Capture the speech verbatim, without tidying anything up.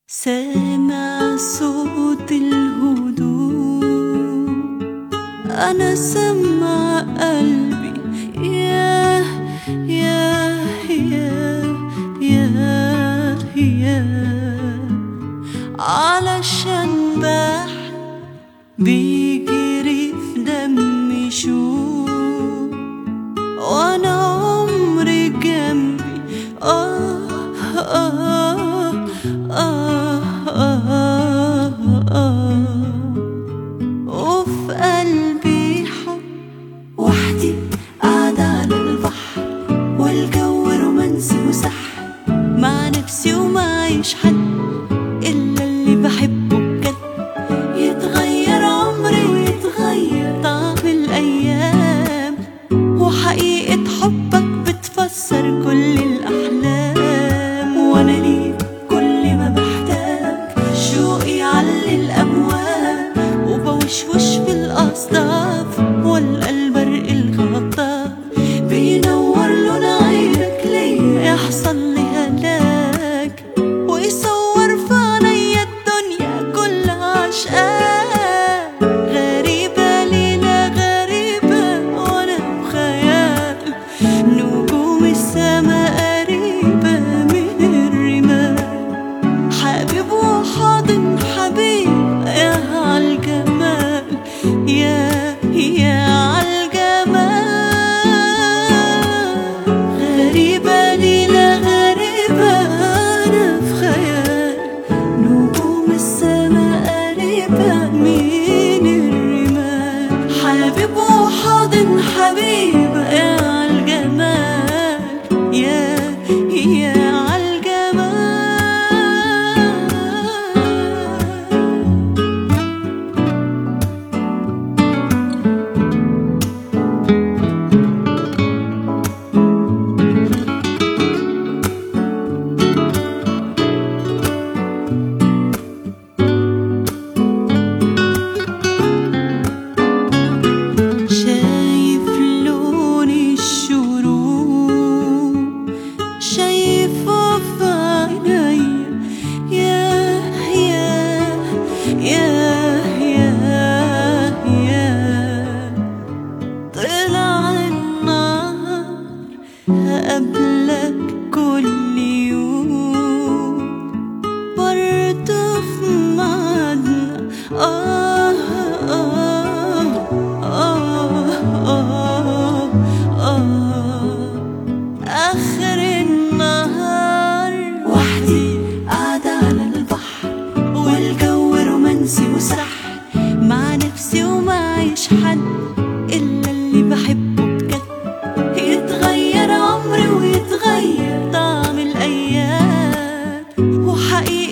سامع صوت الهدوء، أنا سمع قلبي ياه ياه ياه ياه ياه، علشان بحب بيجري في دمي شوق، وأنا عمري جنبي آه آه آه آه آه، وفي قلبي حب وحدي قاعدة على البحر، والجو رومانسي وسحر مع نفسي ومعيش حد إلا اللي بحبه بجد. يتغير عمري ويتغير طعم الأيام، وحقيقة حبك بتفسر كل الأحلام، وأنا ليك كل ما بحتاج شوقي يعلي الأمواج، وبوشوش في الأصداف والقى البرق الخطاف بينور لون عينك ليا، يحصل لي هلاك ويصور في عينيا الدنيا كلها عشقاك. غريبة ليلة غريبة وأنا بخيال، نجوم السما قريبة من الرمال، حبيب وحاضن حبيب يا عالجمال، يا يا عالجمال. غريبة ليلة غريبة أنا في خيال، نجوم السما قريبة من الرمال، حبيب وحاضن حبيب يا عالجمال، يا يا عالجمال. شايف لون الشروق، شايفه في عينيا ياه ياه ياه ياه ياه، طلع النهار هقابلك كل يوم برضه في ميعادنا آه آه آه آه آه، آخر النهار وحدي قاعدة على البحر، والجو رومانسي وسحر مع نفسي ومعيش حد إلا اللي بحبه بجد. يتغير عمري ويتغير طعم الأيام، وحقيقة